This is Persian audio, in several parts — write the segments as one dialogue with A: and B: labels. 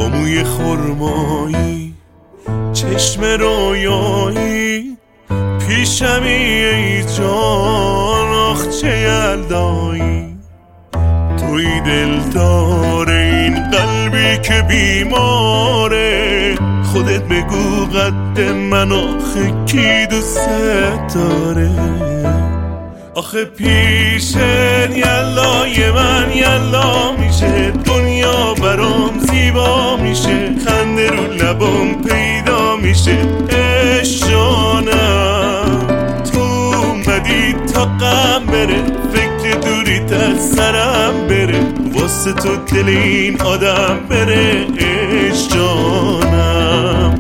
A: با موی خرمایی، چشم رویایی، پیشمی ای جان، آخ چه یلدایی. توی دلدار این قلبی که بیماره، خودت بگو قد من آخه کی دوست داره. آخه پیشت یلای من یلا میشه، دنیا برام زیبا میشه، خنده رو لبام پیدا میشه. عشق جانم تو اومدی تا غم بره، فکر دوریت از سرم بره، واسه تو دل این آدم بره. عشق جانم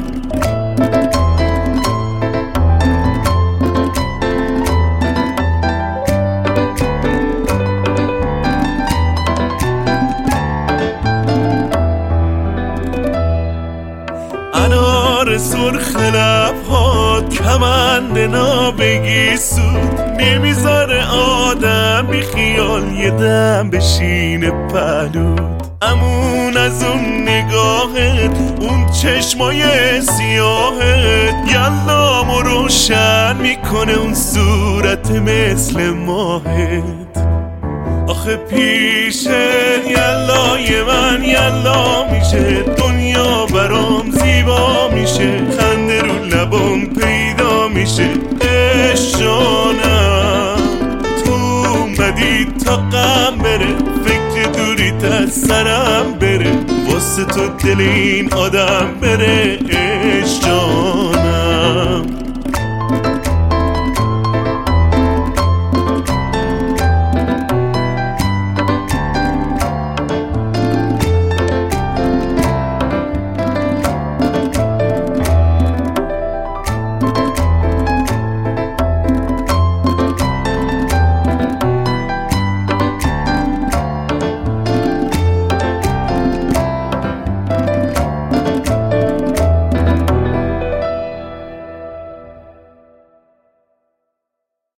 A: انار سرخ لبهات، کمند نابگی سود، نمیذاره آدم بی خیال یه دم بشینه پهلود. امون از اون نگاهت، اون چشمای سیاهت، یلامو روشن میکنه اون صورت مثل ماهت. آخه پیشت یلای من یلا میشه، دنیا برام زیبا میشه، خنده رو لبام پیدا میشه. عشق جانم تو اومدی تا غم بره، فکر دوریت از سرم بره، واسه تو دل این آدم بره. عشق جانم